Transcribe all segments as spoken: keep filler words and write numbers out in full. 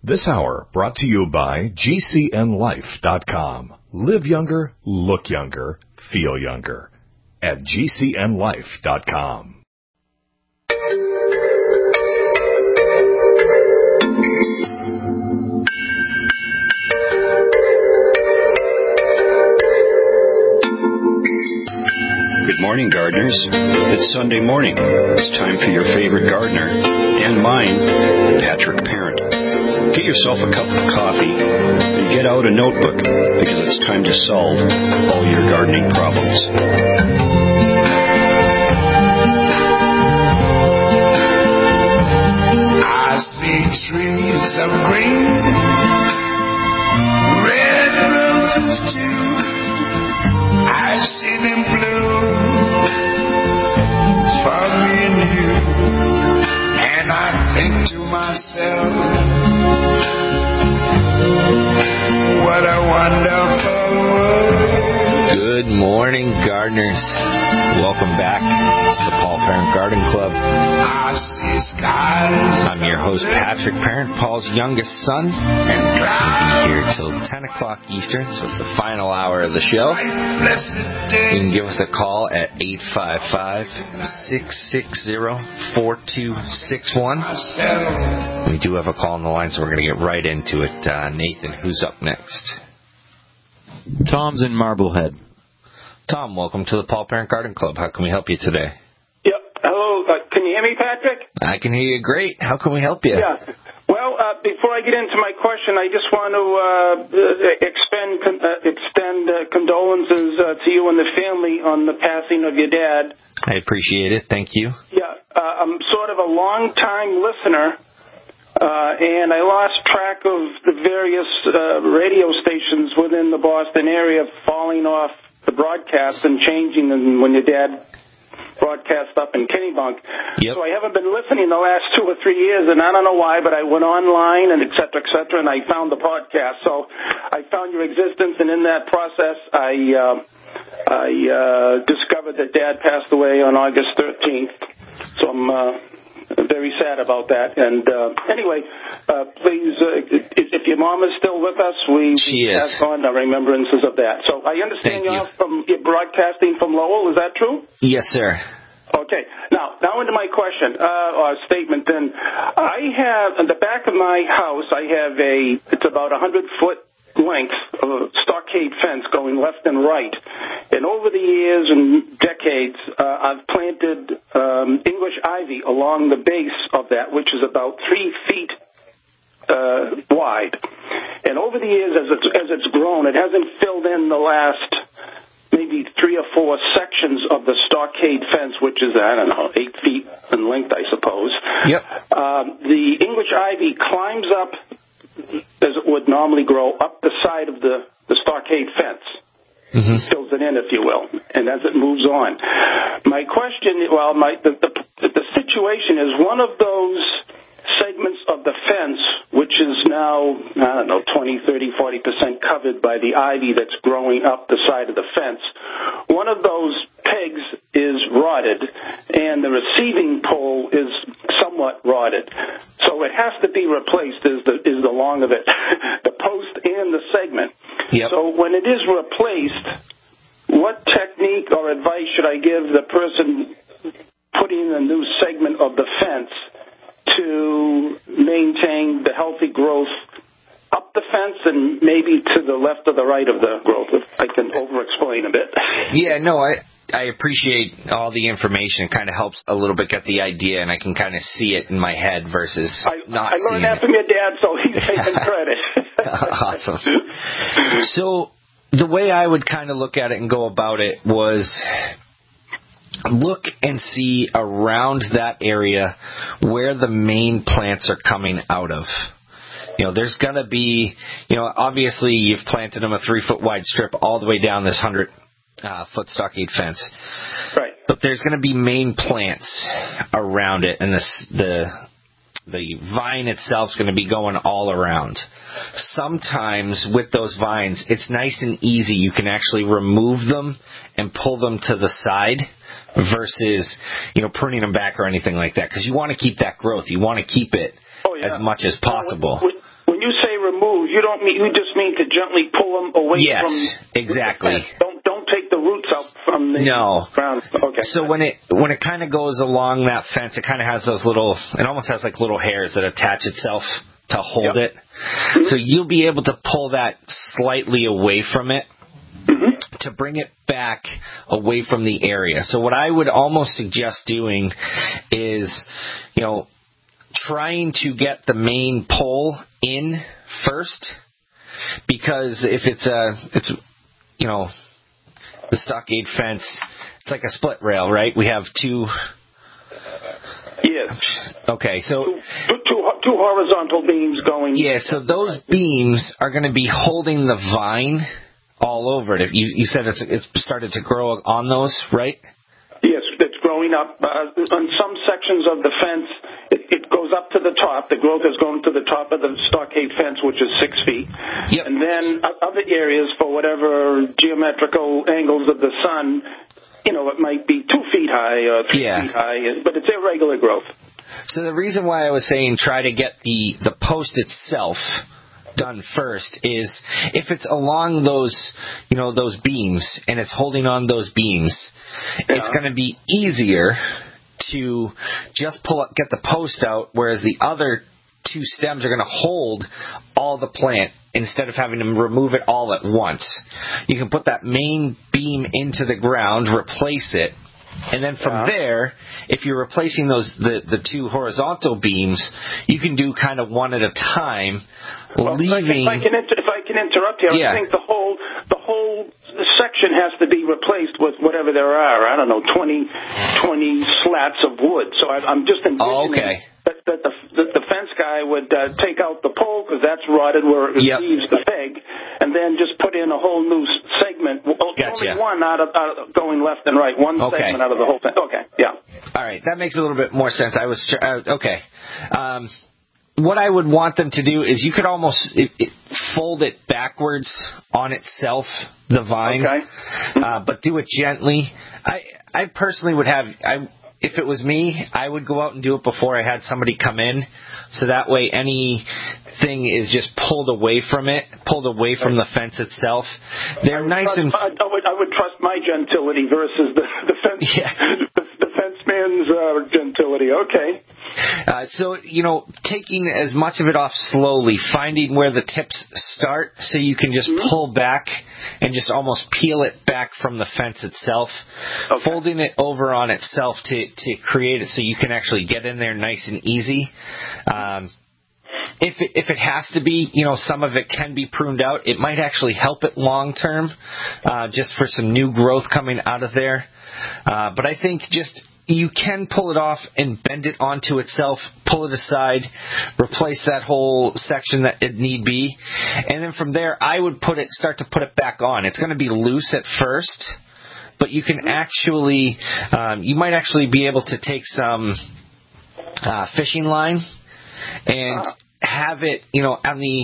This hour brought to you by G C N life dot com. Live younger, look younger, feel younger at G C N life dot com. Good morning, gardeners. It's Sunday morning. It's time for your favorite gardener and mine, Patrick Parent. Get yourself a cup of coffee and get out a notebook because it's time to solve all your gardening problems. I see trees of green, red roses too. I see them bloom for me and you, and I think to myself, what a wonderful world. Good morning, gardeners. Welcome back to the Paul Parent Garden Club. I see skies. I'm your host, Patrick Parent, Paul's youngest son. We'll be here till ten o'clock Eastern, so it's the final hour of the show. You can give us a call at eight five five, six six zero, four two six one. We do have a call on the line, so we're going to get right into it. Uh, Nathan, who's up next? Tom's in Marblehead. Tom, welcome to the Paul Parent Garden Club. How can we help you today? Yep. Hello. Uh, can you hear me, Patrick? I can hear you great. How can we help you? Yeah. Well, uh, before I get into my question, I just want to uh, expend, uh, extend uh, condolences uh, to you and the family on the passing of your dad. I appreciate it. Thank you. Yeah. Uh, I'm sort of a long-time listener, uh, and I lost track of the various uh, radio stations within the Boston area falling off the broadcast and changing them when your dad broadcast up in Kennebunk. Yep. So I haven't been listening the last two or three years, and I don't know why, but I went online and et cetera, et cetera, and I found the podcast. So I found your existence, and in that process, I uh, I uh, discovered that Dad passed away on August thirteenth. So I'm uh, very sad about that. And uh, anyway, uh, please, uh, if, if your mom is still with us, we, she we is. pass on our remembrances of that. So I understand Thank you're you. from you're broadcasting from Lowell. Is that true? Yes, sir. Okay. Now, now into my question uh, or statement. Then I have in the back of my house, I have a it's about a hundred foot length of a stockade fence going left and right. And over the years and decades, uh, I've planted um, English ivy along the base of that, which is about three feet uh, wide. And over the years, as it's, as it's grown, it hasn't filled in the last maybe three or four sections of the stockade fence, which is, I don't know, eight feet in length, I suppose. Yep. Um, the English ivy climbs up, as it would normally grow, up the side of the, the stockade fence. Mm-hmm. Fills it in, if you will, and as it moves on. My question, well, my the, the, the situation is one of those segments of the fence, which is now, I don't know, twenty, thirty, forty percent covered by the ivy that's growing up the side of the fence. One of those pegs is rotted, and the receiving pole is somewhat rotted. So it has to be replaced is the, is the long of it, the post and the segment. Yep. So when it is replaced, what technique or advice should I give the person putting a new segment of the fence to maintain the healthy growth up the fence and maybe to the left or the right of the growth, if I can over-explain a bit? Yeah, no, I I appreciate all the information. It kind of helps a little bit get the idea, and I can kind of see it in my head versus I, not I seeing learned that it. from your dad, so he's taking credit. Awesome. So the way I would kind of look at it and go about it was look and see around that area where the main plants are coming out of. You know, there's going to be, you know, obviously you've planted them a three-foot wide strip all the way down this hundred uh, foot stockade fence. Right. But there's going to be main plants around it, and this, the the vine itself is going to be going all around. Sometimes with those vines, it's nice and easy. You can actually remove them and pull them to the side versus, you know, pruning them back or anything like that, because you want to keep that growth. You want to keep it oh, yeah. as much as possible. When, when you remove, you don't mean, you just mean to gently pull them away yes, from... Yes, exactly. Don't don't take the roots out from the no. ground. Okay. So when it when it kind of goes along that fence, it kind of has those little, it almost has like little hairs that attach itself to hold yep. it. Mm-hmm. So you'll be able to pull that slightly away from it mm-hmm. to bring it back away from the area. So what I would almost suggest doing is, you know, trying to get the main pole in first, because if it's a, it's, you know, the stockade fence, it's like a split rail, right? We have two. Yes. Okay, so two, two, two horizontal beams going. Yeah, so those beams are going to be holding the vine all over it. You, you said it's it's started to grow on those, right? Yes, it's growing up. Uh, on some sections of the fence, it, it goes up to the top. The growth is going to the top of the stockade fence, which is six feet. Yep. And then other areas, for whatever geometrical angles of the sun, you know, it might be two feet high or three yeah. feet high, but it's irregular growth. So the reason why I was saying try to get the, the post itself done first is if it's along those, you know, those beams and it's holding on those beams, yeah. it's going to be easier to just pull up, get the post out, whereas the other two stems are going to hold all the plant instead of having to remove it all at once. You can put that main beam into the ground, replace it, and then from yeah. there, if you're replacing those the, the two horizontal beams, you can do kind of one at a time, well, leaving. If I can, inter- if I can interrupt here, yeah. I think the whole the whole section has to be replaced with whatever there are. I don't know, twenty, twenty slats of wood. So I, I'm just envisioning oh, okay. that, that the, the the fence guy would uh, take out the pole because that's rotted where it yep. receives the peg, and then just put in a whole new segment. Well, gotcha. Only one out of, out of going left and right. One okay. segment out of the whole thing. Okay, yeah. All right, that makes a little bit more sense. I was uh, okay. Um, what I would want them to do is you could almost it, it, fold it backwards on itself, the vine, okay. uh, but do it gently. I I personally would have I. If it was me, I would go out and do it before I had somebody come in, so that way anything is just pulled away from it, pulled away from the fence itself. They're nice trust, and. I, I, would, I would trust my gentility versus the, the fence, yeah. the, the fence man's uh, gentility. Okay. Uh, so, you know, taking as much of it off slowly, finding where the tips start so you can just mm-hmm. pull back and just almost peel it back from the fence itself, okay. folding it over on itself to, to create it so you can actually get in there nice and easy. Um, If it, if it has to be, you know, some of it can be pruned out. It might actually help it long term, uh, just for some new growth coming out of there. Uh, but I think just you can pull it off and bend it onto itself, pull it aside, replace that whole section that it need be, and then from there I would put it, start to put it back on. It's going to be loose at first, but you can actually, um, you might actually be able to take some uh, fishing line and have it, you know, on the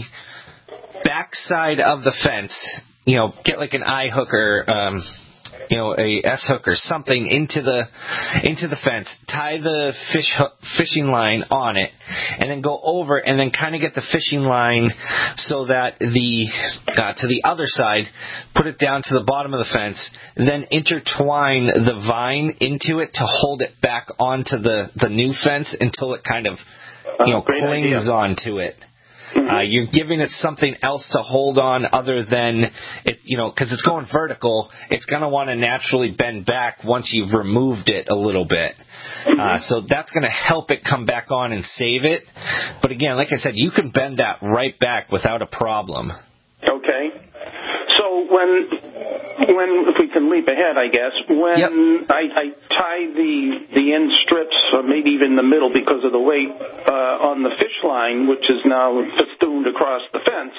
back side of the fence, you know, get like an eye hook or, um, you know, a S hook or something into the into the fence, tie the fish hook, fishing line on it, and then go over and then kind of get the fishing line so that the uh, to the other side, put it down to the bottom of the fence, and then intertwine the vine into it to hold it back onto the the new fence until it kind of, you know, Great clings idea. onto it. Uh, you're giving it something else to hold on other than it, you know, because it's going vertical. It's going to want to naturally bend back once you've removed it a little bit. Uh, so that's going to help it come back on and save it. But again, like I said, you can bend that right back without a problem. Okay. So when, when if we can leap ahead, I guess, when yep. I, I tie the the end strips, or maybe even the middle because of the weight, uh, on the fish line, which is now festooned across the fence,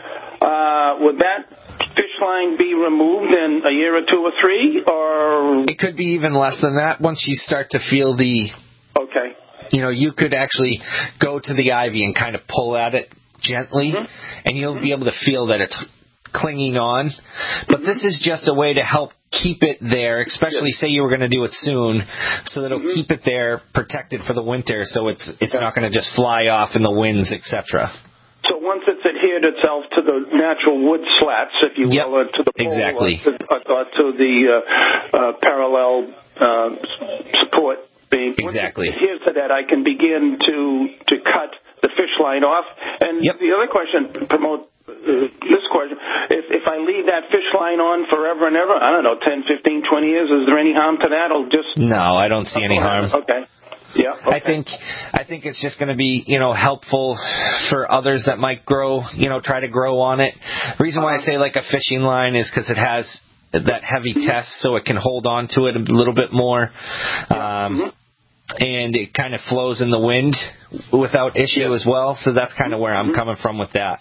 uh, would that fish line be removed in a year or two or three, or it could be even less than that once you start to feel the. Okay. You know, you could actually go to the ivy and kind of pull at it gently, mm-hmm. and you'll be able to feel that it's clinging on. But this is just a way to help keep it there, especially yes. say you were going to do it soon, so that it'll mm-hmm. keep it there protected for the winter, so it's it's yeah. not going to just fly off in the winds, et cetera. So once once it's adhered itself to the natural wood slats, if you Yep, will, or to the pole, exactly. or to, or to the uh, uh, parallel uh, support beam. Exactly. Once it adheres to that, I can begin to to cut the fish line off. And Yep. the other question, promote uh, this question, if if I leave that fish line on forever and ever, I don't know, ten, fifteen, twenty years, is there any harm to that? I'll just No, I don't see any harm. Okay. Yeah. Okay. I think I think it's just going to be, you know, helpful for others that might grow, you know, try to grow on it. The reason why I say like a fishing line is because it has that heavy test, so it can hold on to it a little bit more, um, and it kind of flows in the wind without issue as well. So that's kind of where I'm coming from with that.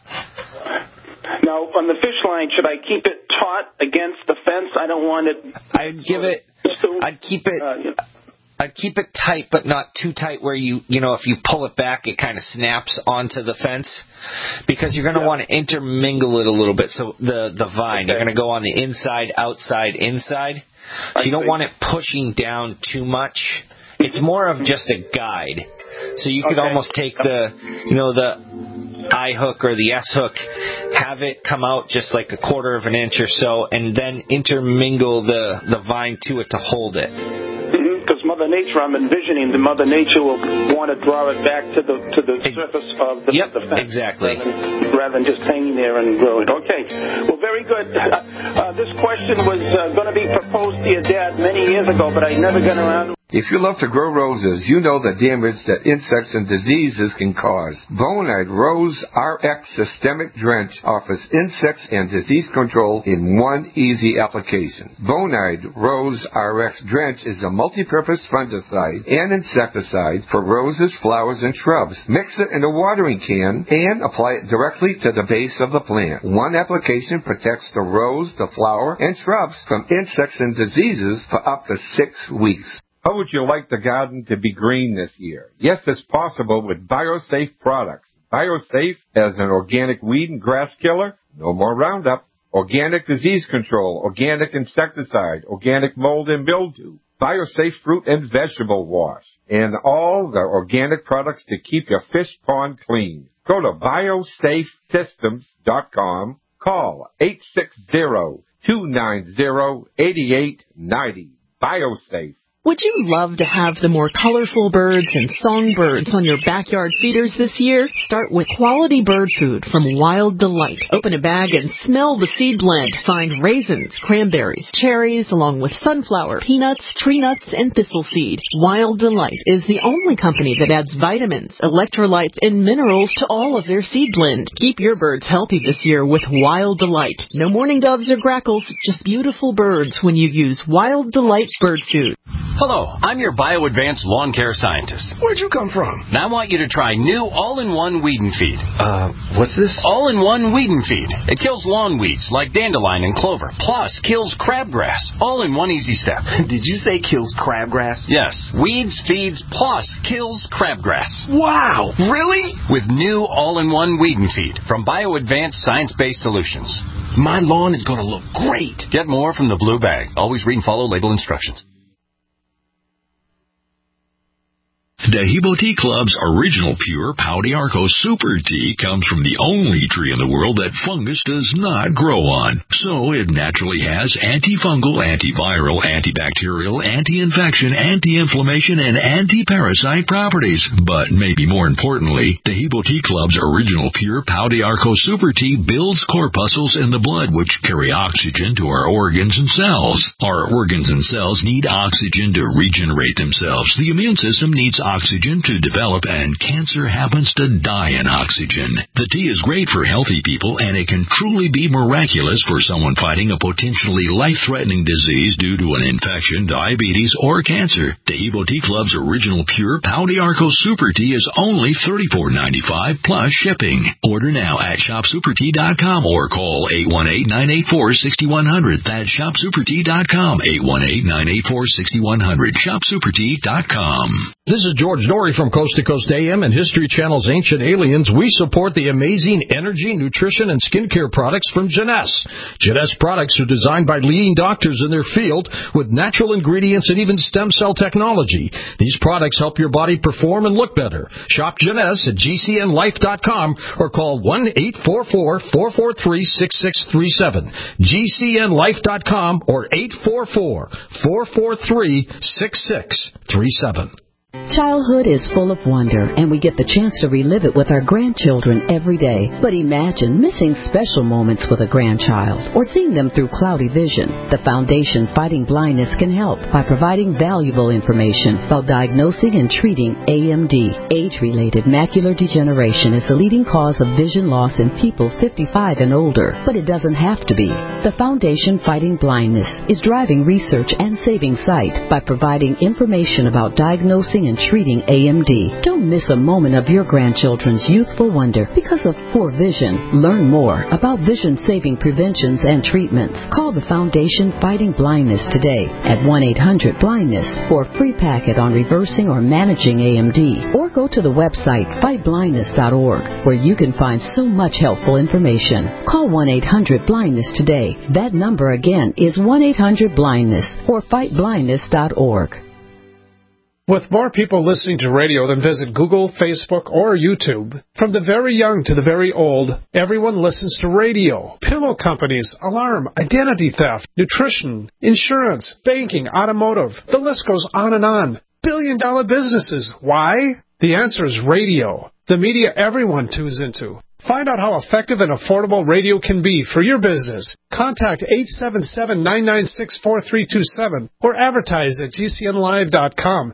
Now, on the fish line, should I keep it taut against the fence? I don't want it. I'd give it. I'd keep it. Uh, yeah. I'd keep it tight, but not too tight where you, you know, if you pull it back, it kind of snaps onto the fence, because you're going to Yeah. want to intermingle it a little bit. So the, the vine, Okay. you're going to go on the inside, outside, inside. So I you don't see. want it pushing down too much. It's more of just a guide. So you could Okay. almost take the, you know, the I hook or the S hook, have it come out just like a quarter of an inch or so, and then intermingle the, the vine to it to hold it. Because Mother Nature, I'm envisioning the Mother Nature will want to draw it back to the to the Ex- surface of the, Yep, the fence, exactly. rather than, rather than just hanging there and growing. Okay, well, very good. Uh, uh, this question was uh, going to be proposed to your dad many years ago, but I never got around to. If you love to grow roses, you know the damage that insects and diseases can cause. Bonide Rose R X Systemic Drench offers insects and disease control in one easy application. Bonide Rose R X Drench is a multi-purpose fungicide and insecticide for roses, flowers, and shrubs. Mix it in a watering can and apply it directly to the base of the plant. One application protects the rose, the flower, and shrubs from insects and diseases for up to six weeks. How would you like the garden to be green this year? Yes, it's possible with BioSafe products. BioSafe as an organic weed and grass killer, no more Roundup, organic disease control, organic insecticide, organic mold and mildew, BioSafe fruit and vegetable wash, and all the organic products to keep your fish pond clean. Go to biosafe systems dot com, call eight six zero, two nine zero, eight eight nine zero. BioSafe. Would you love to have the more colorful birds and songbirds on your backyard feeders this year? Start with quality bird food from Wild Delight. Open a bag and smell the seed blend. Find raisins, cranberries, cherries, along with sunflower, peanuts, tree nuts, and thistle seed. Wild Delight is the only company that adds vitamins, electrolytes, and minerals to all of their seed blend. Keep your birds healthy this year with Wild Delight. No mourning doves or grackles, just beautiful birds when you use Wild Delight bird food. Hello, I'm your BioAdvanced lawn care scientist. Where'd you come from? And I want you to try new all-in-one Weed and Feed. Uh, what's this? All-in-one Weed and Feed. It kills lawn weeds like dandelion and clover, plus kills crabgrass, all in one easy step. Did you say kills crabgrass? Yes, weeds, feeds, plus kills crabgrass. Wow, really? With new all-in-one Weed and Feed from BioAdvanced science-based solutions. My lawn is going to look great. Get more from the blue bag. Always read and follow label instructions. Dehibo Tea Club's original pure Pau d'Arco Super Tea comes from the only tree in the world that fungus does not grow on. So it naturally has antifungal, antiviral, antibacterial, anti-infection, anti-inflammation, and anti-parasite properties. But maybe more importantly, Dehibo Tea Club's original pure Pau d'Arco Super Tea builds corpuscles in the blood which carry oxygen to our organs and cells. Our organs and cells need oxygen to regenerate themselves. The immune system needs oxygen oxygen to develop, and cancer happens to die in oxygen. The tea is great for healthy people, and it can truly be miraculous for someone fighting a potentially life-threatening disease due to an infection, diabetes, or cancer. Dehibo Tea Club's original pure Pau d'Arco Super Tea is only thirty-four dollars and ninety-five cents plus shipping. Order now at shop super tea dot com or call eight one eight, nine eight four, six one zero zero. That's shop super tea dot com, eight one eight, nine eight four, six one zero zero. shop super tea dot com. This is George Norrie from Coast to Coast A M and History Channel's Ancient Aliens. We support the amazing energy, nutrition, and skincare products from Jeunesse. Jeunesse products are designed by leading doctors in their field with natural ingredients and even stem cell technology. These products help your body perform and look better. Shop Jeunesse at G C N life dot com or call one eight four four, four four three, six six three seven. G C N life dot com or eight four four, four four three, six six three seven. Childhood is full of wonder, and we get the chance to relive it with our grandchildren every day. But imagine missing special moments with a grandchild or seeing them through cloudy vision. The Foundation Fighting Blindness can help by providing valuable information about diagnosing and treating A M D. Age-related macular degeneration is the leading cause of vision loss in people fifty-five and older, but it doesn't have to be. The Foundation Fighting Blindness is driving research and saving sight by providing information about diagnosing and treating A M D. Don't miss a moment of your grandchildren's youthful wonder because of poor vision. Learn more about vision-saving preventions and treatments. Call the Foundation Fighting Blindness today at one eight hundred blindness for a free packet on reversing or managing A M D. Or go to the website fight blindness dot org where you can find so much helpful information. Call one eight hundred blindness today. That number again is one eight hundred blindness or fight blindness dot org. With more people listening to radio than visit Google, Facebook, or YouTube, from the very young to the very old, everyone listens to radio. Pillow companies, alarm, identity theft, nutrition, insurance, banking, automotive. The list goes on and on. Billion-dollar businesses. Why? The answer is radio. The media everyone tunes into. Find out how effective and affordable radio can be for your business. Contact eight seven seven, nine nine six, four three two seven or advertise at G C N live dot com.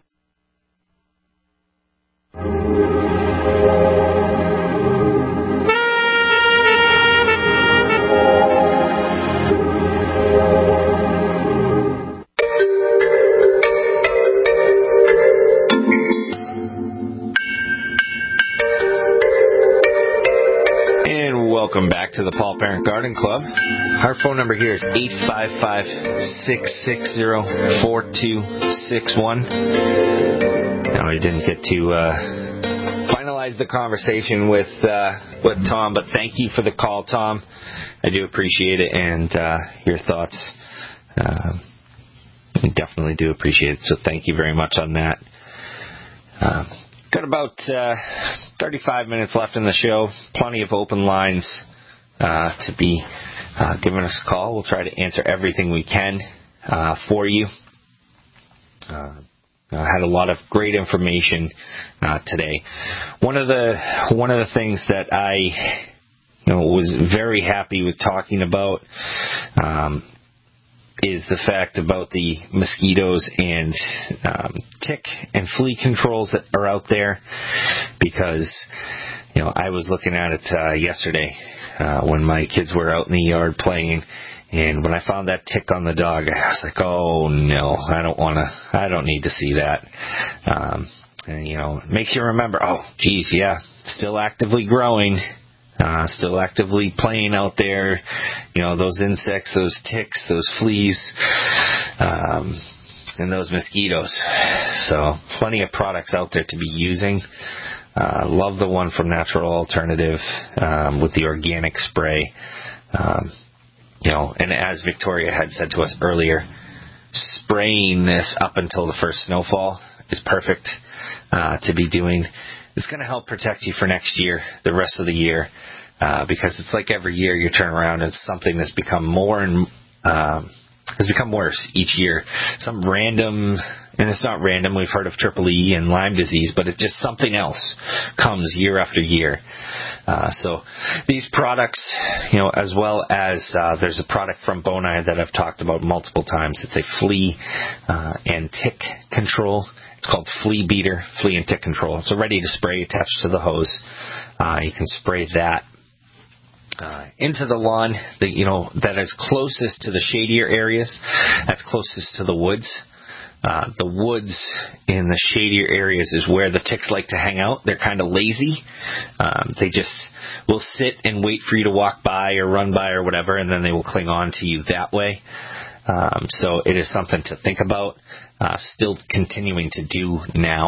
Welcome back to the Paul Parent Garden Club. Our phone number here is eight five five, six six zero, four two six one. Now, we didn't get to uh, finalize the conversation with uh, with Tom, but thank you for the call, Tom. I do appreciate it, and uh, your thoughts. Uh, I definitely do appreciate it, so thank you very much on that. Uh, Got about uh, thirty-five minutes left in the show. Plenty of open lines uh, to be uh, giving us a call. We'll try to answer everything we can uh, for you. Uh, I had a lot of great information uh, today. One of the one of the things that I you know was very happy with talking about um, is the fact about the mosquitoes and um, tick and flea controls that are out there, because you know I was looking at it uh, yesterday uh, when my kids were out in the yard playing, and when I found that tick on the dog, I was like, oh no, I don't want to, I don't need to see that. Um, and you know, it makes you remember, oh geez, yeah, still actively growing. Uh, still actively playing out there, you know, those insects, those ticks, those fleas, um, and those mosquitoes. So plenty of products out there to be using. Uh, love the one from Natural Alternative um, with the organic spray. Um, you know, and as Victoria had said to us earlier, spraying this up until the first snowfall is perfect uh, to be doing. It's going to help protect you for next year, the rest of the year, uh, because it's like every year you turn around and something that's become more and um, has become worse each year. Some random, and it's not random, we've heard of triple E and Lyme disease, but it's just something else comes year after year. Uh, so these products, you know, as well as uh, there's a product from Bonai that I've talked about multiple times. It's a flea uh, and tick control. It's called Flea Beater, Flea and Tick Control. It's a ready-to-spray attached to the hose. Uh, you can spray that uh, into the lawn, that, you know, that is closest to the shadier areas. That's closest to the woods. Uh, the woods in the shadier areas is where the ticks like to hang out. They're kind of lazy. Um, they just will sit and wait for you to walk by or run by or whatever, and then they will cling on to you that way. Um, so it is something to think about. Uh, still continuing to do now.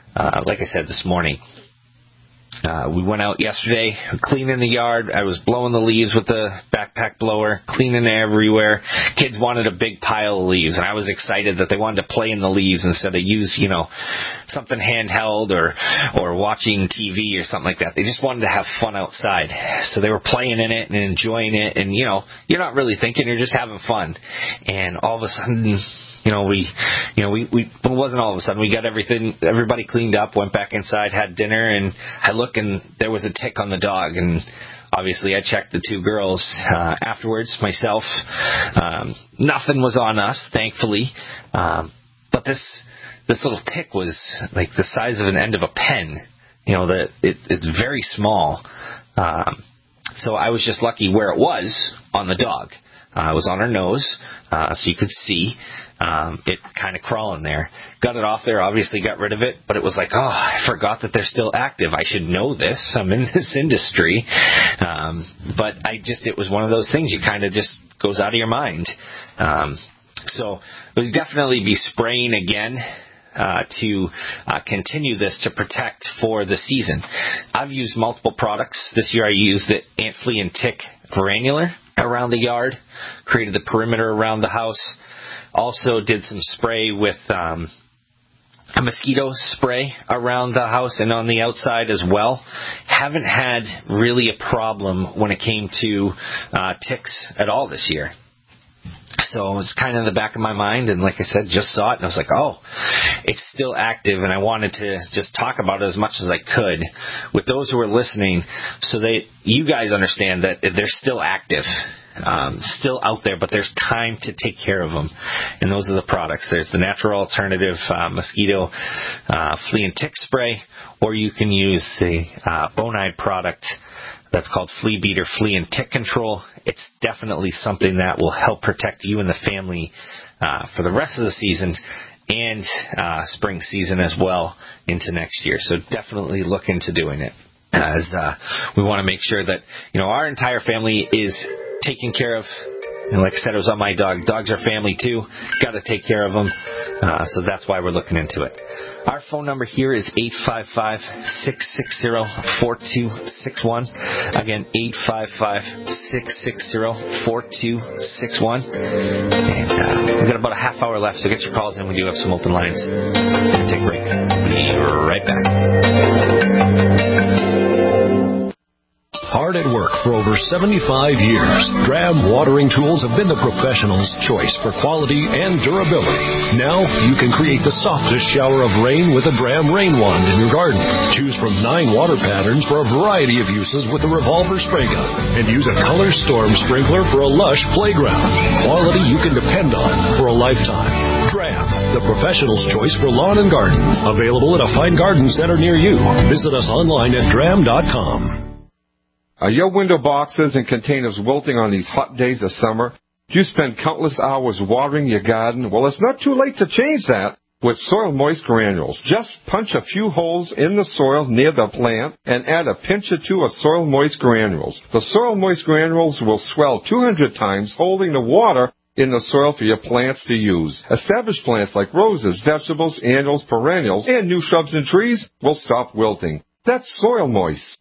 uh, like I said this morning, Uh, we went out yesterday, cleaning the yard. I was blowing the leaves with the backpack blower, cleaning everywhere. Kids wanted a big pile of leaves, and I was excited that they wanted to play in the leaves instead of use, you know, something handheld or or watching T V or something like that. They just wanted to have fun outside. So they were playing in it and enjoying it, and, you know, you're not really thinking, you're just having fun. And all of a sudden, you know, we, you know, we, we, it wasn't all of a sudden. We got everything, everybody cleaned up, went back inside, had dinner, and I look and there was a tick on the dog. And obviously I checked the two girls, uh, afterwards myself. Um, nothing was on us, thankfully. Um, but this, this little tick was like the size of an end of a pen. You know, the, it, it's very small. Um, so I was just lucky where it was on the dog. Uh, it was on her nose, uh, so you could see um, it kind of crawling there. Got it off there, obviously got rid of it, but it was like, oh, I forgot that they're still active. I should know this. I'm in this industry. Um, but I just, it was one of those things you kind of just goes out of your mind. Um, so we'll definitely be spraying again. Uh, to uh, continue this to protect for the season. I've used multiple products. This year I used the Ant, Flea, and Tick Granular around the yard, created the perimeter around the house. Also did some spray with um, a mosquito spray around the house and on the outside as well. Haven't had really a problem when it came to uh, ticks at all this year. So it's kind of in the back of my mind, and like I said, just saw it, and I was like, oh, it's still active, and I wanted to just talk about it as much as I could with those who are listening so that you guys understand that they're still active, um, still out there, but there's time to take care of them. And those are the products. There's the natural alternative uh, mosquito uh, flea and tick spray, or you can use the uh, Bonide product that's called Flea Beater Flea and Tick Control. It's definitely something that will help protect you and the family uh, for the rest of the season and uh, spring season as well into next year. So definitely look into doing it, as uh, we want to make sure that, you know, our entire family is taken care of. And like I said, it was on my dog. Dogs are family too. Got to take care of them. Uh, so that's why we're looking into it. Our phone number here is eight five five, six six zero, four two six one. Again, eight five five, six six zero, four two six one. And uh, we've got about a half hour left, so get your calls in. We do have some open lines. Take a break. Be right back. Hard at work for over seventy-five years, Dram Watering Tools have been the professional's choice for quality and durability. Now you can create the softest shower of rain with a Dram Rain Wand in your garden. Choose from nine water patterns for a variety of uses with the revolver spray gun. And use a Color Storm sprinkler for a lush playground. Quality you can depend on for a lifetime. Dram, the professional's choice for lawn and garden. Available at a fine garden center near you. Visit us online at dram dot com. Are your window boxes and containers wilting on these hot days of summer? Do you spend countless hours watering your garden? Well, it's not too late to change that with Soil Moist Granules. Just punch a few holes in the soil near the plant and add a pinch or two of Soil Moist Granules. The Soil Moist Granules will swell two hundred times, holding the water in the soil for your plants to use. Established plants like roses, vegetables, annuals, perennials, and new shrubs and trees will stop wilting. That's Soil Moist.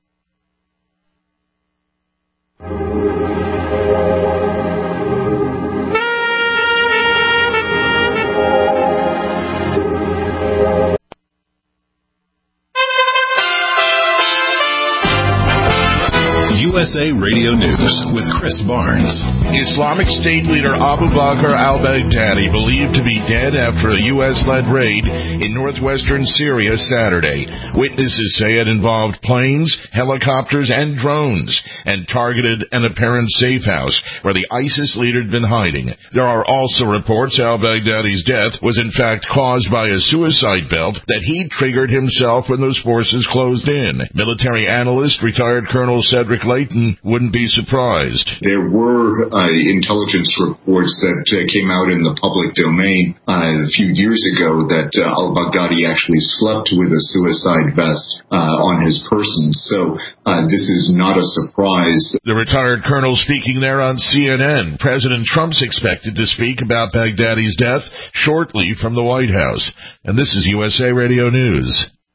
U S A Radio News with Chris Barnes. Islamic State leader Abu Bakr al-Baghdadi believed to be dead after a U S-led raid in northwestern Syria Saturday. Witnesses say it involved planes, helicopters, and drones, and targeted an apparent safe house where the ISIS leader had been hiding. There are also reports al-Baghdadi's death was in fact caused by a suicide belt that he triggered himself when those forces closed in. Military analyst, retired Colonel Cedric Layton, wouldn't be surprised. There were uh, intelligence reports that uh, came out in the public domain uh, a few years ago that uh, al-Baghdadi actually slept with a suicide vest uh, on his person. So uh, this is not a surprise. The retired colonel speaking there on C N N. President Trump's expected to speak about Baghdadi's death shortly from the White House. And this is U S A Radio News.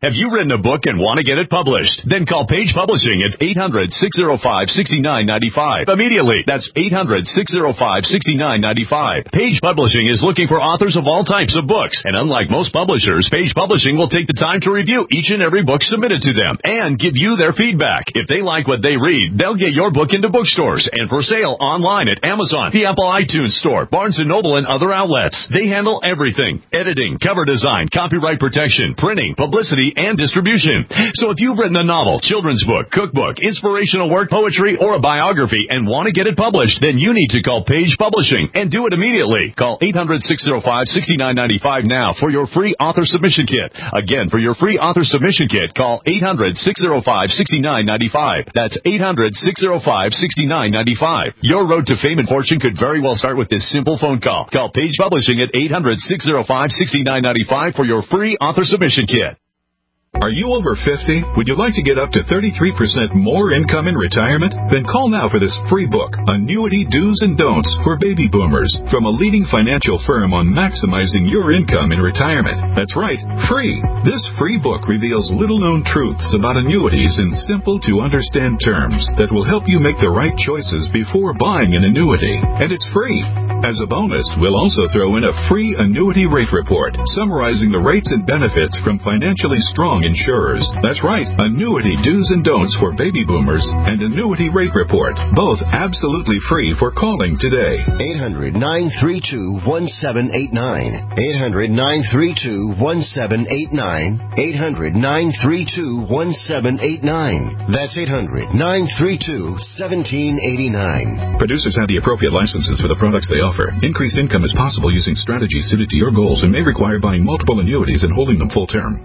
Have you written a book and want to get it published? Then call Page Publishing at eight hundred, six oh five, six nine nine five. Immediately. That's eight hundred, six oh five, six nine nine five. Page Publishing is looking for authors of all types of books. And unlike most publishers, Page Publishing will take the time to review each and every book submitted to them and give you their feedback. If they like what they read, they'll get your book into bookstores and for sale online at Amazon, the Apple iTunes Store, Barnes and Noble, and other outlets. They handle everything: editing, cover design, copyright protection, printing, publicity, and distribution. So if you've written a novel, children's book, cookbook, inspirational work, poetry, or a biography and want to get it published, then you need to call Page Publishing and do it immediately. Call eight hundred, six oh five, six nine nine five now for your free author submission kit. Again, for your free author submission kit, call eight hundred, six oh five, six nine nine five. That's eight hundred, six oh five, six nine nine five. Your road to fame and fortune could very well start with this simple phone call. Call Page Publishing at eight hundred, six oh five, six nine nine five for your free author submission kit. Are you over fifty? Would you like to get up to thirty-three percent more income in retirement? Then call now for this free book, Annuity Do's and Don'ts for Baby Boomers, from a leading financial firm on maximizing your income in retirement. That's right, free. This free book reveals little-known truths about annuities in simple-to-understand terms that will help you make the right choices before buying an annuity. And it's free. As a bonus, we'll also throw in a free annuity rate report summarizing the rates and benefits from financially strong insurers. That's right, Annuity Do's and Don'ts for Baby Boomers and Annuity Rate Report, both absolutely free for calling today. eight hundred, nine three two, one seven eight nine. eight hundred, nine three two, one seven eight nine. eight hundred, nine three two, one seven eight nine. That's eight hundred, nine three two, one seven eight nine. Producers have the appropriate licenses for the products they offer. Increased income is possible using strategies suited to your goals and may require buying multiple annuities and holding them full term.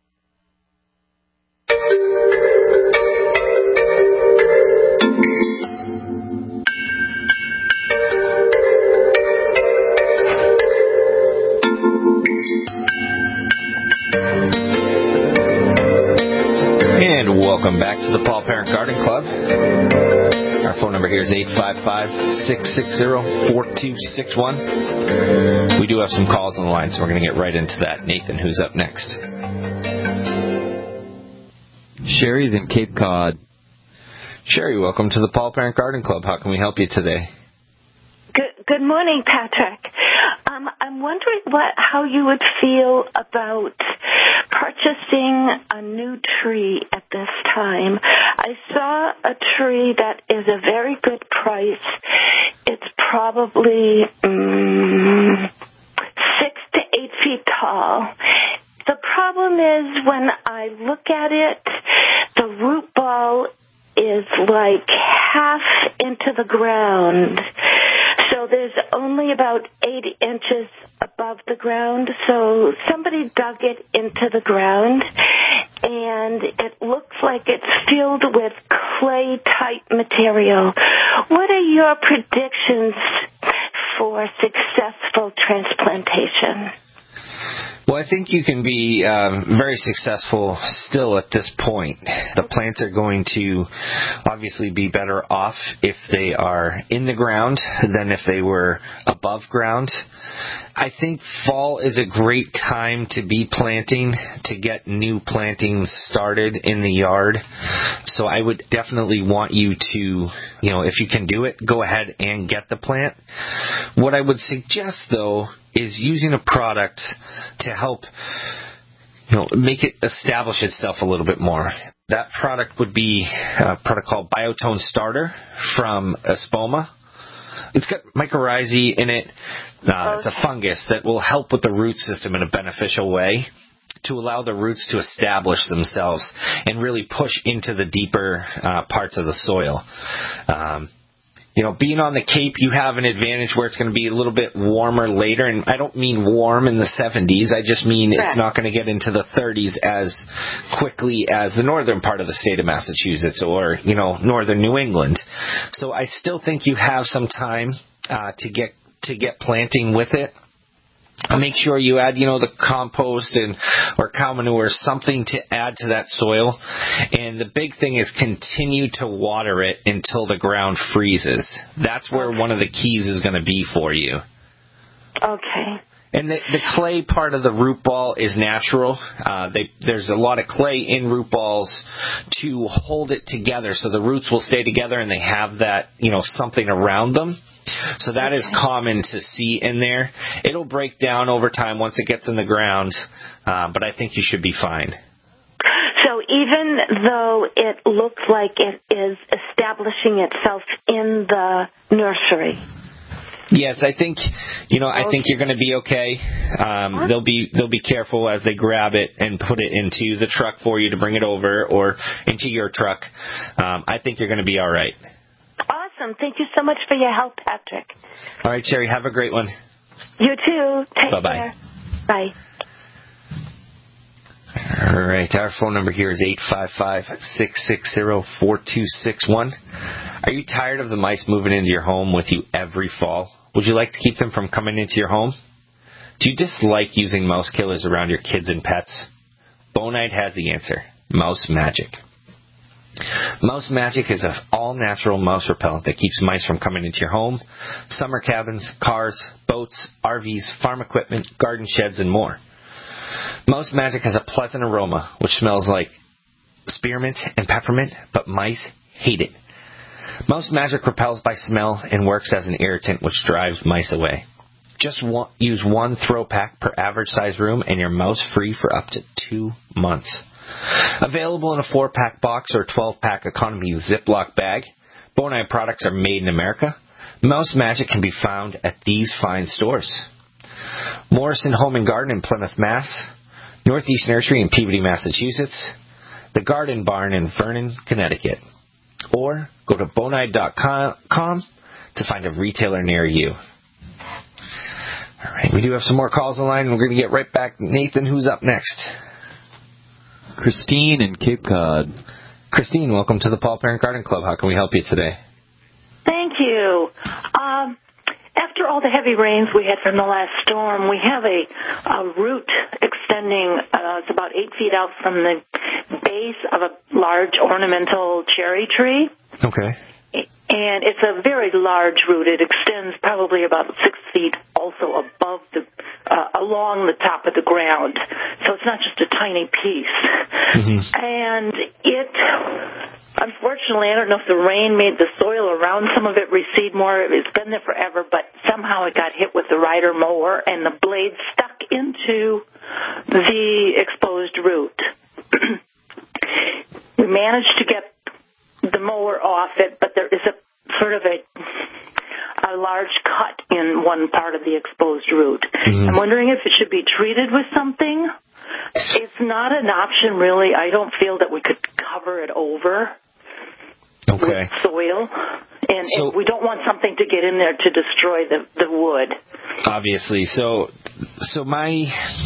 Welcome back to the Paul Parent Garden Club. Our phone number here is eight five five, six six zero, four two six one. We do have some calls on the line, so we're going to get right into that. Nathan, who's up next? Sherry's in Cape Cod. Sherry, welcome to the Paul Parent Garden Club. How can we help you today? Good, good morning, Patrick. Um, I'm wondering what how you would feel about purchasing a new tree at this time. I saw a tree that is a very good price. It's probably um, six to eight feet tall. The problem is when I look at it, the root ball is like half into the ground. So there's only about eight inches above the ground. So somebody dug it into the ground, and it looks like it's filled with clay-type material. What are your predictions for successful transplantation? Well, I think you can be um, very successful still at this point. The plants are going to obviously be better off if they are in the ground than if they were above ground. I think fall is a great time to be planting, to get new plantings started in the yard. So I would definitely want you to, you know, if you can do it, go ahead and get the plant. What I would suggest, though, is using a product to help, you know, make it establish itself a little bit more. That product would be a product called Biotone Starter from Espoma. It's got mycorrhizae in it. Uh, it's a fungus that will help with the root system in a beneficial way to allow the roots to establish themselves and really push into the deeper uh, parts of the soil. Um, You know, being on the Cape, you have an advantage where it's going to be a little bit warmer later. And I don't mean warm in the seventies. I just mean Correct. It's not going to get into the thirties as quickly as the northern part of the state of Massachusetts or, you know, northern New England. So I still think you have some time uh, to get to get planting with it. Make sure you add, you know, the compost and or cow manure, something to add to that soil. And the big thing is continue to water it until the ground freezes. That's where one of the keys is going to be for you. Okay. And the, the clay part of the root ball is natural. Uh, they, there's a lot of clay in root balls to hold it together, so the roots will stay together and they have that, you know, something around them. So that okay. is common to see in there. It'll break down over time once it gets in the ground, uh, but I think you should be fine. So even though it looks like it is establishing itself in the nursery. Yes, I think, you know, I think you're going to be okay. Um, they'll be they'll be careful as they grab it and put it into the truck for you to bring it over or into your truck. Um, I think you're going to be all right. Awesome. Thank you so much for your help, Patrick. All right, Sherry, have a great one. You too. Take Bye-bye. care. Bye. All right, our phone number here is eight five five, six six zero, four two six one. Are you tired of the mice moving into your home with you every fall? Would you like to keep them from coming into your home? Do you dislike using mouse killers around your kids and pets? Bonide has the answer. Mouse Magic. Mouse Magic is an all-natural mouse repellent that keeps mice from coming into your home, summer cabins, cars, boats, R Vs, farm equipment, garden sheds, and more. Mouse Magic has a pleasant aroma, which smells like spearmint and peppermint, but mice hate it. Mouse Magic repels by smell and works as an irritant, which drives mice away. Just one, use one throw pack per average size room, and you're mouse free for up to two months. Available in a four pack box or twelve pack economy Ziploc bag, Bonide products are made in America. Mouse Magic can be found at these fine stores: Morrison Home and Garden in Plymouth, Mass. Northeast Nursery in Peabody, Massachusetts. The Garden Barn in Vernon, Connecticut. Or go to bonide dot com to find a retailer near you. All right, we do have some more calls on the line, and we're going to get right back. Nathan, who's up next? Christine in Cape Cod. Christine, welcome to the Paul Parent Garden Club. How can we help you today? Thank you. Um, after all the heavy rains we had from the last storm, we have a, a root extending, uh, it's about eight feet out from the base of a large ornamental cherry tree. Okay. And it's a very large root. It extends probably about six feet also above the, uh, along the top of the ground. So it's not just a tiny piece. Mm-hmm. And it, unfortunately, I don't know if the rain made the soil around some of it recede more. It's been there forever, but somehow it got hit with the rider mower and the blade stuck into the exposed root. We managed to get the mower off it, but there is a sort of a a large cut in one part of the exposed root. Mm-hmm. I'm wondering if it should be treated with something. It's not an option, really. I don't feel that we could cover it over okay. with soil. And, so, and we don't want something to get in there to destroy the, the wood. Obviously. So, so my...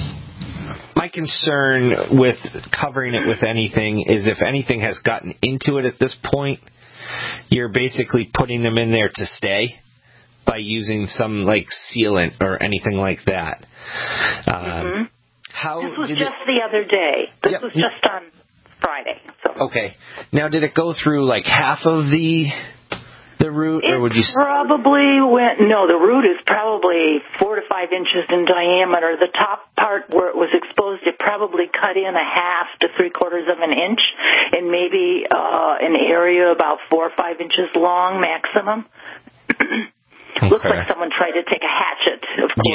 My concern with covering it with anything is if anything has gotten into it at this point, you're basically putting them in there to stay by using some like sealant or anything like that. Um, mm-hmm. How this was did just it, the other day. This yep. was just on Friday. So. Okay. Now, did it go through like half of the the root, it or would you probably went? No, the root is probably four to five inches in diameter. The top part where it was exposed, it probably cut in a half to three quarters of an inch, and maybe uh, an area about four or five inches long maximum. Okay. Looks like someone tried to take a hatchet. Of course.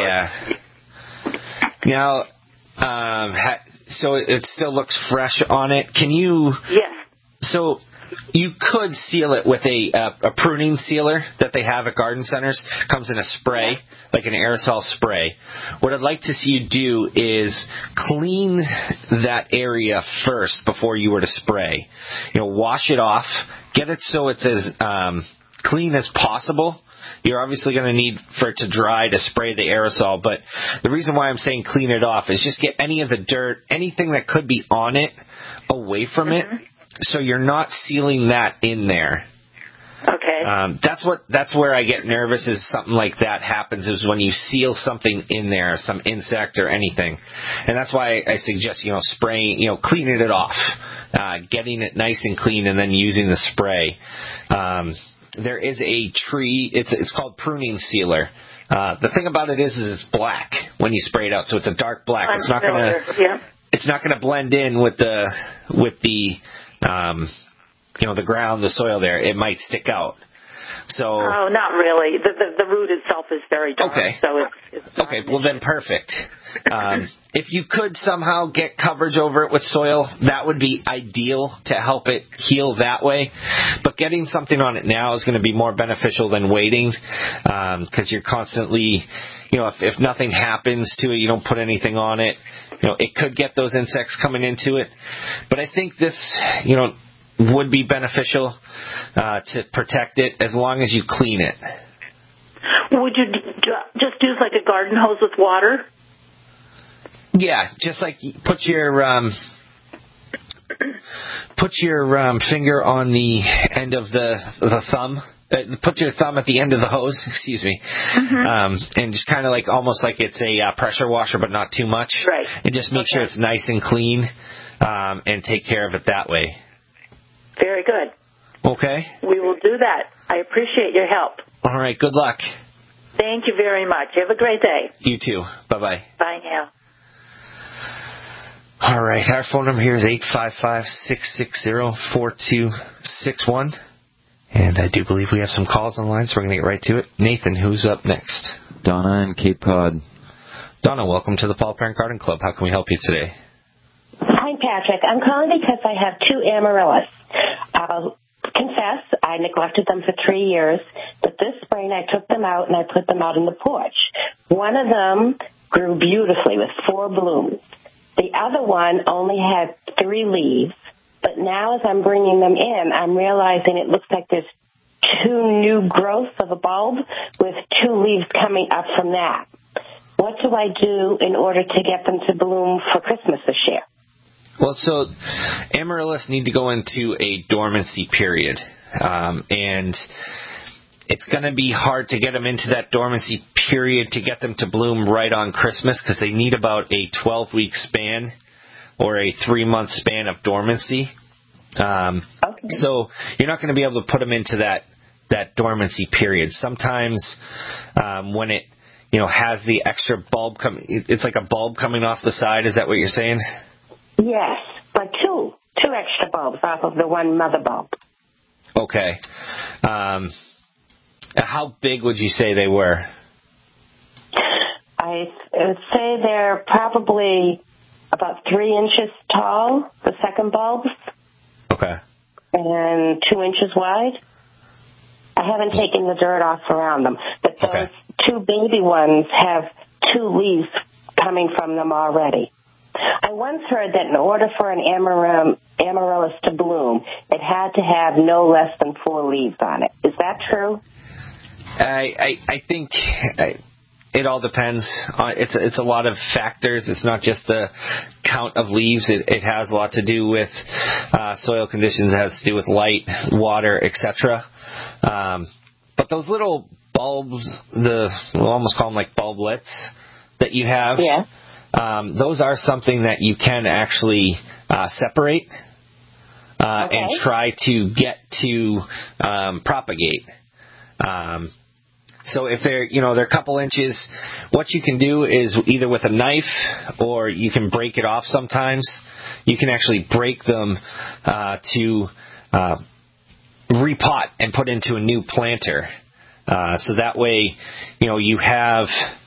Yeah. Now, um, ha- so it still looks fresh on it. Can you? Yes. So. You could seal it with a uh, a pruning sealer that they have at garden centers. Comes in a spray, like an aerosol spray. What I'd like to see you do is clean that area first before you were to spray. You know, wash it off, get it so it's as um, clean as possible. You're obviously going to need for it to dry to spray the aerosol, but the reason why I'm saying clean it off is just get any of the dirt, anything that could be on it, away from mm-hmm. it. So you're not sealing that in there. Okay. Um, that's what. That's where I get nervous. Is something like that happens is when you seal something in there, some insect or anything, and that's why I suggest you know spraying, you know, cleaning it off, uh, getting it nice and clean, and then using the spray. Um, there is a tree. It's it's called pruning sealer. Uh, the thing about it is, is it's black. when you spray it out. So it's a dark black. I'm it's not going to yeah. it's not going to blend in with the with the um, you know the ground, the soil there. It might stick out. So oh, not really. The, the the root itself is very dark. Okay. So it's, it's okay. Well, then perfect. Um, if you could somehow get coverage over it with soil, that would be ideal to help it heal that way. But getting something on it now is going to be more beneficial than waiting, because um, you're constantly, you know, if, if nothing happens to it, you don't put anything on it. You know, it could get those insects coming into it. But I think this, you know, would be beneficial uh, to protect it as long as you clean it. Would you d- just use like a garden hose with water? Yeah, just like put your um, put your um, finger on the end of the the thumb. Uh, put your thumb at the end of the hose. Excuse me, mm-hmm. um, and just kind of like almost like it's a uh, pressure washer, but not too much. Right. And just make okay. sure it's nice and clean, um, and take care of it that way. Very good. Okay. We will do that. I appreciate your help. All right. Good luck. Thank you very much. Have a great day. You too. Bye-bye. Bye now. All right. Our phone number here is eight five five, six six zero, four two six one. And I do believe we have some calls on the line, so we're going to get right to it. Nathan, who's up next? Donna in Cape Cod. Donna, welcome to the Paul Parent Garden Club. How can we help you today? Hi, Patrick. I'm calling because I have two amaryllis. I'll confess, I neglected them for three years, but this spring I took them out and I put them out on the porch. One of them grew beautifully with four blooms. The other one only had three leaves, but now as I'm bringing them in, I'm realizing it looks like there's two new growths of a bulb with two leaves coming up from that. What do I do in order to get them to bloom for Christmas this year? Well, so amaryllis need to go into a dormancy period, um, and it's going to be hard to get them into that dormancy period to get them to bloom right on Christmas because they need about a twelve-week span or a three-month span of dormancy. Um, okay. So you're not going to be able to put them into that, that dormancy period. Sometimes um, when it you know has the extra bulb coming, it's like a bulb coming off the side. Is that what you're saying? Yes, but two, two extra bulbs off of the one mother bulb. Okay. Um, how big would you say they were? I would say they're probably about three inches tall, the second bulbs. Okay. And two inches wide. I haven't taken the dirt off around them, but those okay. two baby ones have two leaves coming from them already. I once heard that in order for an amaryl, amaryllis to bloom, it had to have no less than four leaves on it. Is that true? I I, I think I, it all depends. Uh, it's it's a lot of factors. It's not just the count of leaves. It, it has a lot to do with uh, soil conditions. It has to do with light, water, et cetera. Um, but those little bulbs, the we'll almost call them like bulblets that you have. Yeah. Um, those are something that you can actually uh, separate uh, okay. and try to get to um, propagate. Um, so if they're, you know, they're a couple inches, what you can do is either with a knife or you can break it off sometimes. You can actually break them uh, to uh, repot and put into a new planter. Uh, so that way, you know, you have...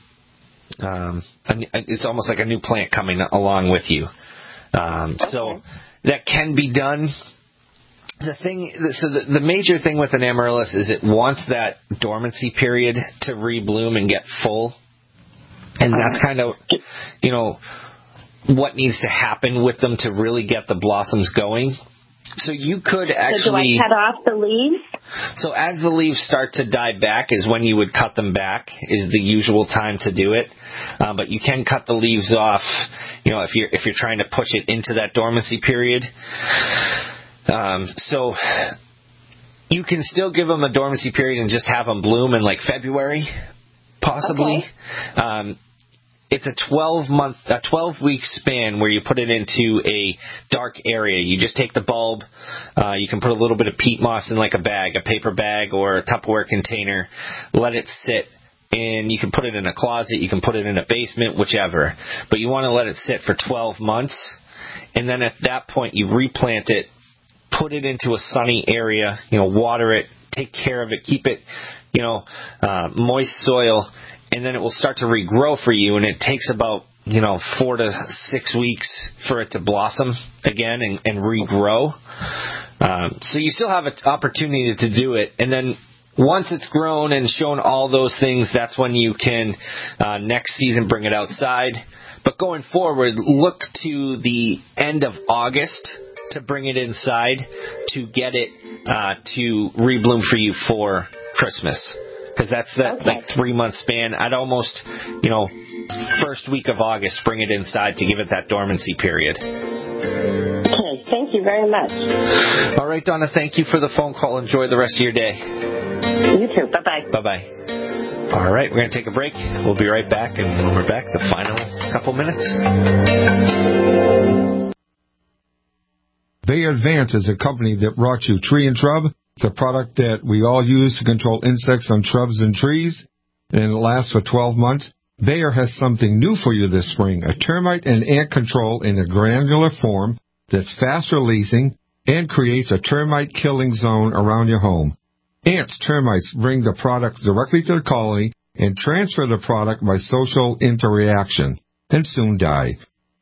Um, it's almost like a new plant coming along with you. Um, okay. So that can be done. The thing, so the, the major thing with an amaryllis is it wants that dormancy period to rebloom and get full, and that's kind of, you know, what needs to happen with them to really get the blossoms going. So you could actually... So do I cut off the leaves? So as the leaves start to die back is when you would cut them back, is the usual time to do it. Uh, but you can cut the leaves off, you know, if you're if you're trying to push it into that dormancy period. Um, so you can still give them a dormancy period and just have them bloom in like February, possibly. Okay. Um, It's a twelve month, a twelve week span where you put it into a dark area. You just take the bulb, uh, you can put a little bit of peat moss in like a bag, a paper bag or a Tupperware container, let it sit and you can put it in a closet, you can put it in a basement, whichever. But you want to let it sit for twelve months, and then at that point you replant it, put it into a sunny area, you know, water it, take care of it, keep it, you know, uh, moist soil, and then it will start to regrow for you, and it takes about, you know, four to six weeks for it to blossom again and, and regrow. Um, so you still have an opportunity to do it, and then once it's grown and shown all those things, that's when you can uh, next season bring it outside. But going forward, look to the end of August to bring it inside to get it uh, to rebloom for you for Christmas. Because that's that okay. like three-month span. I'd almost, you know, first week of August, bring it inside to give it that dormancy period. Okay, thank you very much. All right, Donna, thank you for the phone call. Enjoy the rest of your day. You too. Bye-bye. Bye-bye. All right, we're going to take a break. We'll be right back, and when we're back, the final couple minutes. Bayer Advance is a company that brought you Tree and Shrub. It's a product that we all use to control insects on shrubs and trees, and it lasts for twelve months. Bayer has something new for you this spring, a termite and ant control in a granular form that's fast releasing and creates a termite killing zone around your home. Ants, termites bring the product directly to the colony and transfer the product by social interaction and soon die.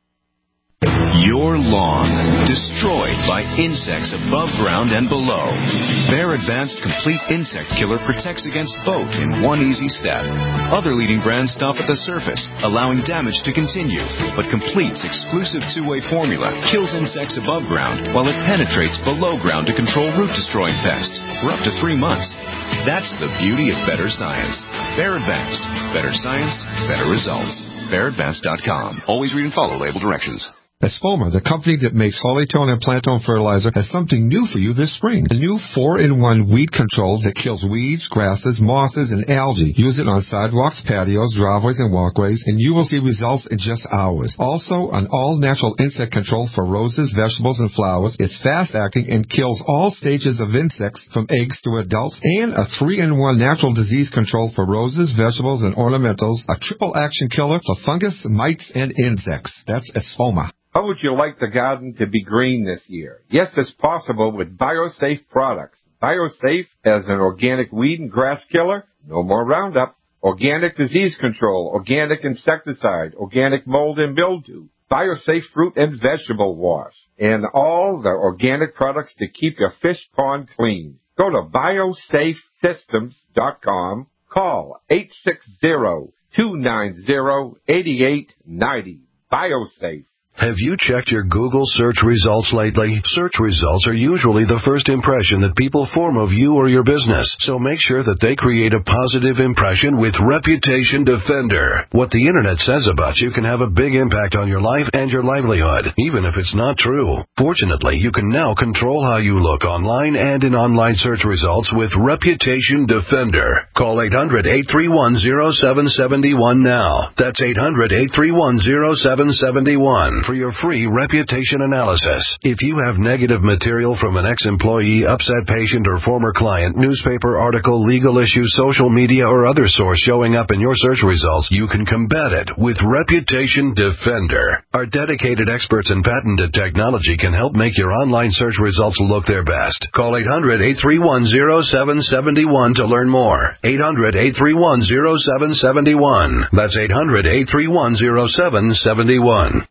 Your lawn, destroyed by insects above ground and below. Bayer Advanced Complete Insect Killer protects against both in one easy step. Other leading brands stop at the surface, allowing damage to continue, but Complete's exclusive two-way formula kills insects above ground while it penetrates below ground to control root-destroying pests for up to three months. That's the beauty of better science. Bayer Advanced. Better science, better results. Bayer Advanced dot com. Always read and follow label directions. Espoma, the company that makes Hollytone and Plantone fertilizer, has something new for you this spring. A new four in one weed control that kills weeds, grasses, mosses, and algae. Use it on sidewalks, patios, driveways, and walkways, and you will see results in just hours. Also, an all-natural insect control for roses, vegetables, and flowers. It's fast-acting and kills all stages of insects from eggs to adults. And a three in one natural disease control for roses, vegetables, and ornamentals. A triple-action killer for fungus, mites, and insects. That's Espoma. How would you like the garden to be green this year? Yes, it's possible with BioSafe products. BioSafe as an organic weed and grass killer, no more Roundup, organic disease control, organic insecticide, organic mold and mildew, BioSafe fruit and vegetable wash, and all the organic products to keep your fish pond clean. Go to biosafe systems dot com, call eight six zero, two nine zero, eight eight nine zero. BioSafe. Have you checked your Google search results lately? Search results are usually the first impression that people form of you or your business, so make sure that they create a positive impression with Reputation Defender. What the Internet says about you can have a big impact on your life and your livelihood, even if it's not true. Fortunately, you can now control how you look online and in online search results with Reputation Defender. Call eight hundred, eight three one, zero seven seven one now. That's eight hundred, eight three one, zero seven seven one. For your free reputation analysis. If you have negative material from an ex-employee, upset patient, or former client, newspaper article, legal issue, social media, or other source showing up in your search results, you can combat it with Reputation Defender. Our dedicated experts in patented technology can help make your online search results look their best. Call eight hundred, eight three one, zero seven seven one to learn more. eight hundred, eight three one, zero seven seven one. That's eight hundred, eight three one, zero seven seven one.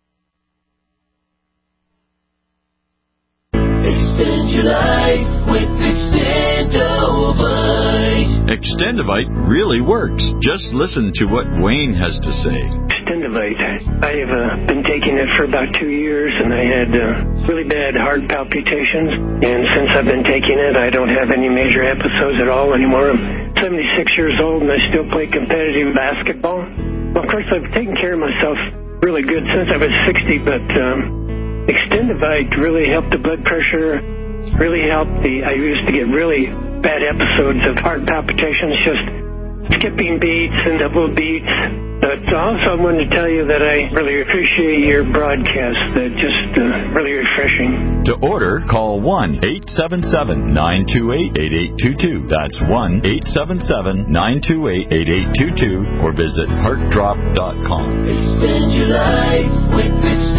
Extend your life with Extendovite. Extendovite really works. Just listen to what Wayne has to say. Extendovite. I have uh, been taking it for about two years, and I had uh, really bad heart palpitations. And since I've been taking it, I don't have any major episodes at all anymore. I'm seventy-six years old, and I still play competitive basketball. Well, of course, I've taken care of myself really good since I was sixty, but um, Extendovite really helped the blood pressure, really helped the, I used to get really bad episodes of heart palpitations, just skipping beats and double beats. But also I wanted to tell you that I really appreciate your broadcast. They're just uh, really refreshing. To order, call one eight seven seven, nine two eight, eight eight two two. That's one eight seven seven, nine two eight, eight eight two two or visit heart drop dot com. Extend your life with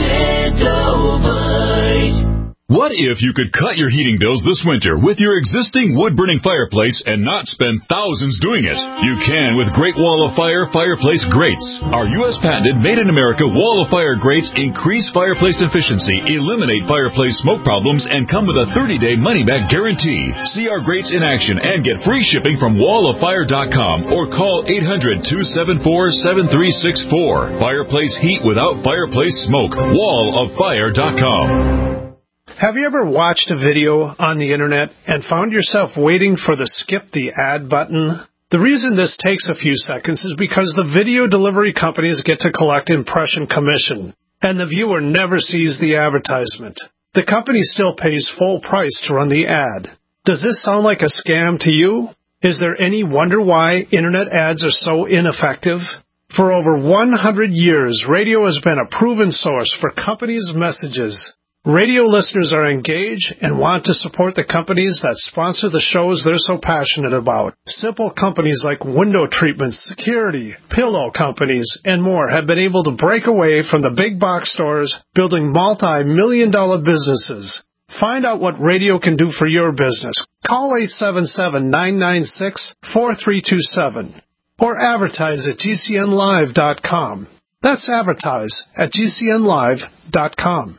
Extendovite. What if you could cut your heating bills this winter with your existing wood-burning fireplace and not spend thousands doing it? You can with Great Wall of Fire Fireplace Grates. Our U S patented made-in-America Wall of Fire grates increase fireplace efficiency, eliminate fireplace smoke problems, and come with a thirty-day money-back guarantee. See our grates in action and get free shipping from wall of fire dot com or call eight hundred, two seven four, seven three six four. Fireplace heat without fireplace smoke. wall of fire dot com. Have you ever watched a video on the internet and found yourself waiting for the skip the ad button? The reason this takes a few seconds is because the video delivery companies get to collect impression commission, and the viewer never sees the advertisement. The company still pays full price to run the ad. Does this sound like a scam to you? Is there any wonder why internet ads are so ineffective? For over one hundred years, radio has been a proven source for companies' messages. Radio listeners are engaged and want to support the companies that sponsor the shows they're so passionate about. Simple companies like window treatments, security, pillow companies, and more have been able to break away from the big box stores, building multi-million dollar businesses. Find out what radio can do for your business. Call eight seven seven, nine nine six, four three two seven or advertise at G C N live dot com. That's advertise at G C N live dot com.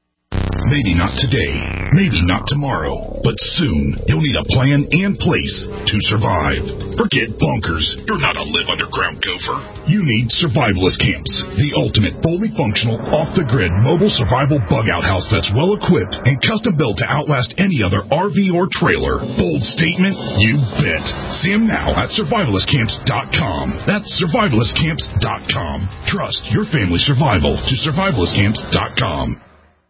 Maybe not today, maybe not tomorrow, but soon you'll need a plan and place to survive. Forget bunkers. You're not a live underground gopher. You need Survivalist Camps, the ultimate fully functional, off-the-grid mobile survival bug-out house that's well-equipped and custom-built to outlast any other R V or trailer. Bold statement? You bet. See them now at survivalist camps dot com. That's survivalist camps dot com. Trust your family survival to survivalist camps dot com.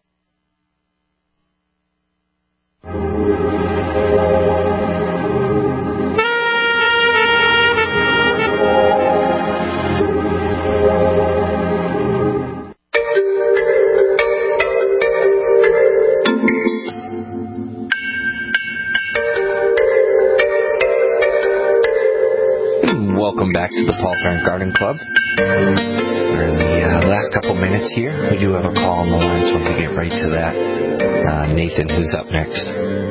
Welcome back to the Paul Parent Garden Club. We're in the uh, last couple minutes here. We do have a call on the line, so we'll get right to that. Uh, Nathan, who's up next?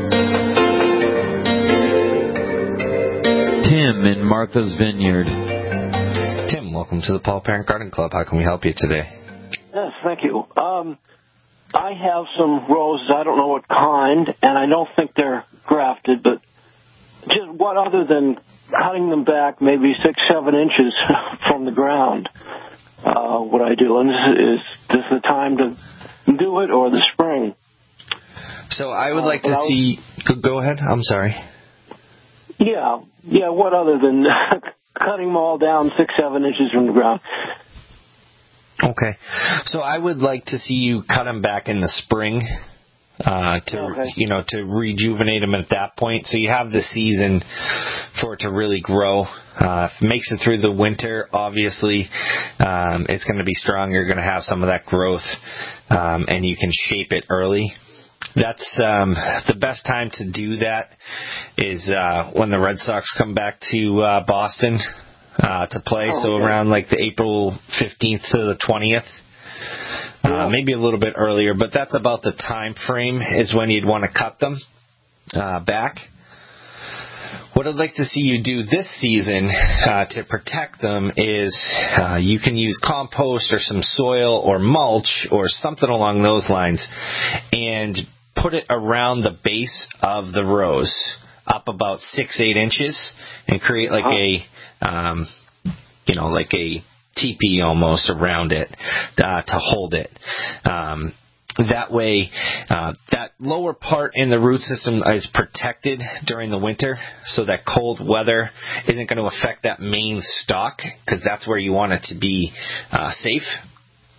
Tim in Martha's Vineyard. Tim, welcome to the Paul Parent Garden Club. How can we help you today? Yes, thank you. Um, I have some roses. I don't know what kind, and I don't think they're grafted, but just what other than cutting them back maybe six, seven inches from the ground, uh, would I do? And is, is this the time to do it or the spring? So I would like uh, to was, see... Go ahead. I'm sorry. Yeah. Yeah, what other than cutting them all down six, seven inches from the ground? Okay. So I would like to see you cut them back in the spring. Uh, to okay. you know, to rejuvenate them at that point, so you have the season for it to really grow. Uh, if it makes it through the winter, obviously, um, it's going to be strong. You're going to have some of that growth, um, and you can shape it early. That's um, the best time to do that is uh, when the Red Sox come back to uh, Boston uh, to play. Oh, so okay. around like the April fifteenth to the twentieth. Uh, maybe a little bit earlier, but that's about the time frame is when you'd want to cut them uh, back. What I'd like to see you do this season uh, to protect them is uh, you can use compost or some soil or mulch or something along those lines and put it around the base of the rose up about six, eight inches and create like a, um, you know, like a teepee almost around it uh, to hold it. Um, that way, uh, that lower part in the root system is protected during the winter, so that cold weather isn't going to affect that main stalk, because that's where you want it to be uh, safe.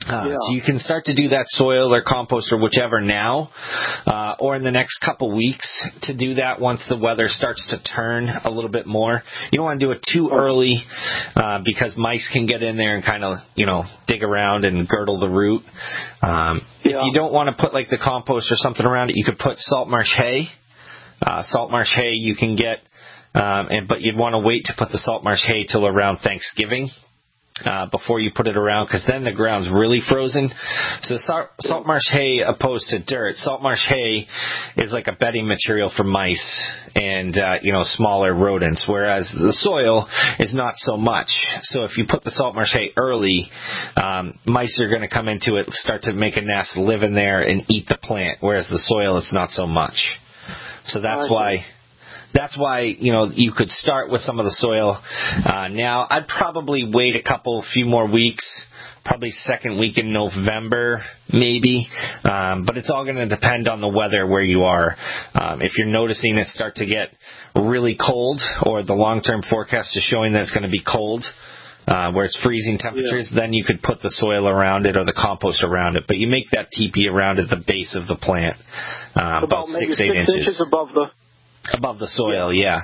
Uh, yeah. So you can start to do that soil or compost or whichever now, uh, or in the next couple weeks to do that once the weather starts to turn a little bit more. You don't want to do it too early uh, because mice can get in there and kind of, you know, dig around and girdle the root. Um, yeah. If you don't want to put like the compost or something around it, you could put salt marsh hay. Uh, salt marsh hay you can get, um, and but you'd want to wait to put the salt marsh hay till around Thanksgiving. Uh, before you put it around, because then the ground's really frozen. So salt, salt marsh hay opposed to dirt. Salt marsh hay is like a bedding material for mice and, uh, you know, smaller rodents, whereas the soil is not so much. So if you put the salt marsh hay early, um, mice are going to come into it, start to make a nest, live in there, and eat the plant, whereas the soil, it's not so much. So that's why... That's why, you know, you could start with some of the soil. Uh, now, I'd probably wait a couple, few more weeks, probably second week in November, maybe. Um, but it's all going to depend on the weather where you are. Um, if you're noticing it start to get really cold, or the long-term forecast is showing that it's going to be cold, uh, where it's freezing temperatures, yeah. then you could put the soil around it or the compost around it. But you make that teepee around at the base of the plant, uh, about, about six, maybe eight six inches. inches above the... Above the soil, yeah.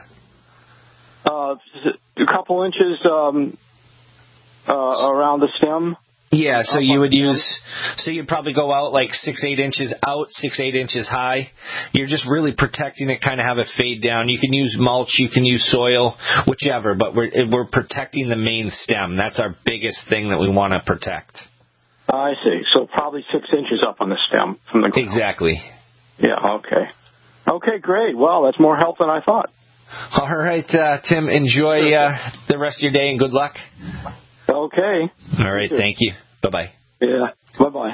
Uh, a couple inches um, uh, around the stem. Yeah, so you would use, so you'd probably go out like six, eight inches out, six, eight inches high. You're just really protecting it, kind of have it fade down. You can use mulch, you can use soil, whichever, but we're we're protecting the main stem. That's our biggest thing that we want to protect. I see. So probably six inches up on the stem from the ground. Exactly. Yeah. Okay. Okay, great. Well, that's more help than I thought. All right, uh, Tim, enjoy uh, the rest of your day and good luck. Okay. All right, thank you. Bye-bye. Yeah, bye-bye.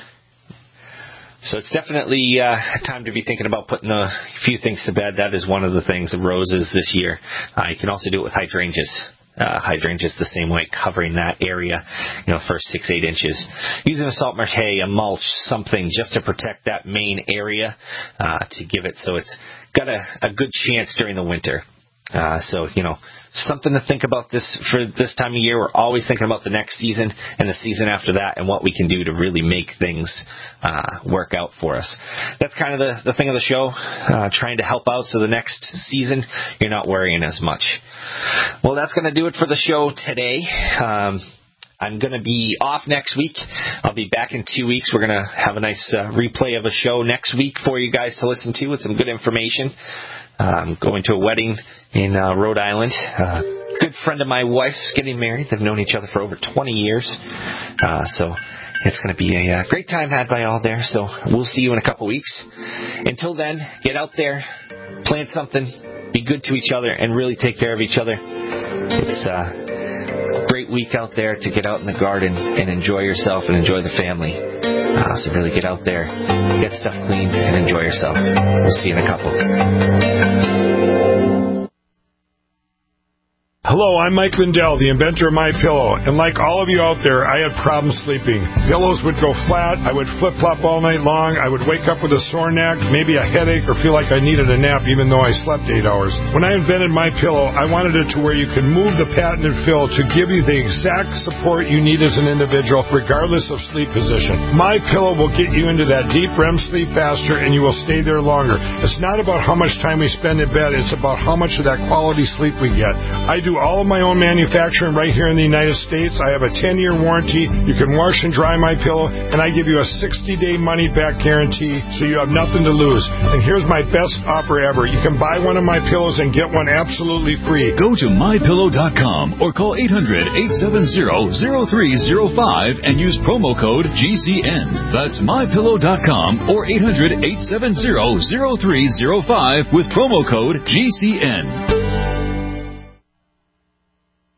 So it's definitely uh, time to be thinking about putting a few things to bed. That is one of the things of roses this year. Uh, you can also do it with hydrangeas. Uh, hydrangeas the same way, covering that area, you know, first six, eight inches. Using a salt marsh hay, a mulch, something just to protect that main area, uh, to give it so it's got a, a good chance during the winter. Uh, so, you know, something to think about this for this time of year. We're always thinking about the next season and the season after that and what we can do to really make things uh, work out for us. That's kind of the, the thing of the show, uh, trying to help out so the next season you're not worrying as much. Well, that's going to do it for the show today. Um, I'm going to be off next week. I'll be back in two weeks. We're going to have a nice uh, replay of a show next week for you guys to listen to with some good information. I'm going to a wedding in uh, Rhode Island. Uh, good friend of my wife's getting married. They've known each other for over twenty years. Uh, so it's going to be a uh, great time had by all there. So we'll see you in a couple weeks. Until then, get out there, plant something, be good to each other, and really take care of each other. It's uh, a great week out there to get out in the garden and enjoy yourself and enjoy the family. Uh, so really get out there, get stuff cleaned, and enjoy yourself. We'll see you in a couple. Hello, I'm Mike Lindell, the inventor of MyPillow, and like all of you out there, I had problems sleeping. Pillows would go flat, I would flip-flop all night long, I would wake up with a sore neck, maybe a headache, or feel like I needed a nap even though I slept eight hours. When I invented MyPillow, I wanted it to where you could move the patented fill to give you the exact support you need as an individual, regardless of sleep position. MyPillow will get you into that deep R E M sleep faster, and you will stay there longer. It's not about how much time we spend in bed, it's about how much of that quality sleep we get. I do all of my own manufacturing right here in the United States. I have a ten-year warranty. You can wash and dry my pillow, and I give you a sixty-day money-back guarantee, so you have nothing to lose. And here's my best offer ever. You can buy one of my pillows and get one absolutely free. Go to my pillow dot com or call eight hundred, eight seven zero, zero three zero five and use promo code G C N. That's my pillow dot com or eight hundred, eight seven zero, zero three zero five with promo code G C N.